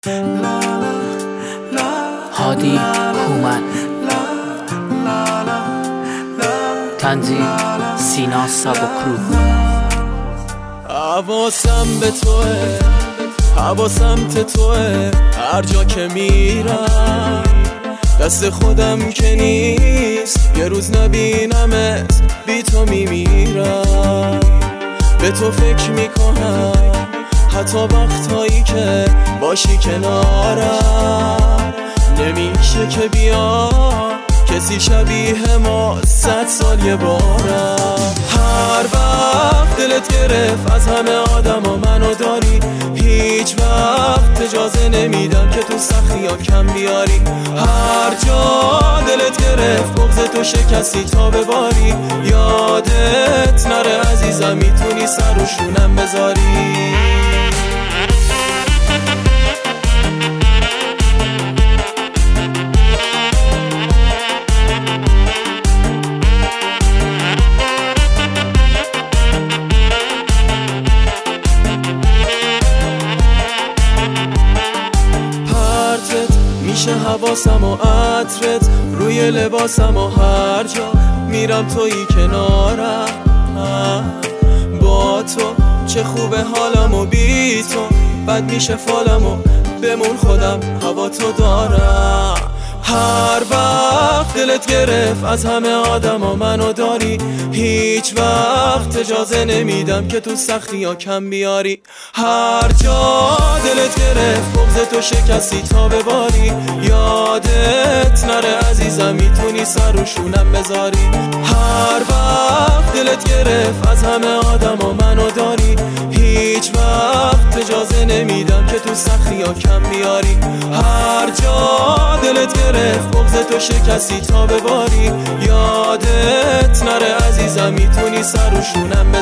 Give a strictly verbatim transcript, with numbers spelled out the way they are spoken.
هادی هومن، تنظیم سینا سبکرو. حواسم به توه، حواسم ته توه، هر جا که میرم دست خودم که نیست، یه روز نبینمت بی تو میمیرم. به تو فکر میکنم حتی وقتایی که باشی کنارم، نمیشه که بیا کسی شبیه ما صد سال یه بارم. هر وقت دلت گرفت از همه آدم ها منو داری، هیچ وقت اجازه نمیدم که تو سختی ها کم بیاری. هر جا دلت گرفت بغض تو شکستی تا بباری، یادت نره عزیزم میتونی سر و شونم بذاری. میشه حواسم و عطرت روی لباسم و هر جا میرم تویی کنارم. با تو چه خوبه حالم و بی تو بد میشه فالم و بمون خودم هوا تو دارم. هر وقت دلت گرفت از همه آدم ها منو داری، هیچ وقت اجازه نمیدم که تو سختی ها کم بیاری. هر جا دلت گرفت بغض تو شکستی تا بباری، یادت نره عزیزم میتونی سر و شونم بذاری. هر وقت دلت گرفت از همه آدم ها منو داری، هیچ وقت اجازه نمیدم که تو سختی ها کم بیاری. هر جا دلت گرفت بغض تو شکستی تا بباری، یادت نره عزیزم میتونی سر و شونم